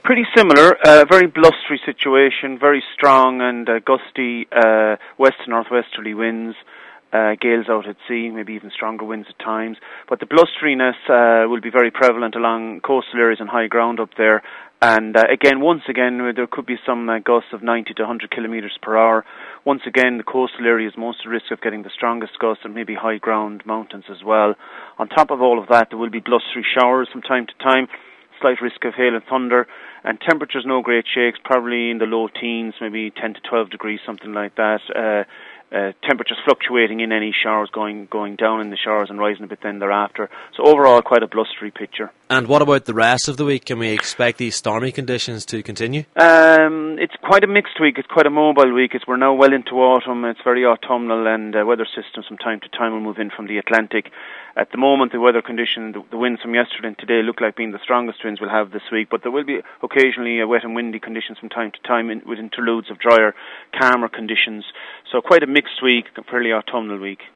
Pretty similar, very blustery situation, very strong and gusty west to northwesterly winds, gales out at sea, maybe even stronger winds at times. But the blusteriness will be very prevalent along coastal areas and high ground up there. And once again, there could be some gusts of 90 to 100 kilometres per hour. Once again, the coastal area is most at risk of getting the strongest gusts, and maybe high ground mountains as well. On top of all of that, there will be blustery showers from time to time, slight risk of hail and thunder, and temperatures no great shakes, probably in the low teens, maybe 10 to 12 degrees, something like that. Temperatures fluctuating in any showers, going down in the showers and rising a bit then thereafter. So overall, quite a blustery picture. And what about the rest of the week? Can we expect these stormy conditions to continue? It's quite a mixed week. It's quite a mobile week. We're now well into autumn. It's very autumnal, and weather systems from time to time will move in from the Atlantic. At the moment, the weather condition, the winds from yesterday and today look like being the strongest winds we'll have this week, but there will be occasionally wet and windy conditions from time to time with interludes of drier, calmer conditions. So quite a mixed week, a fairly autumnal week.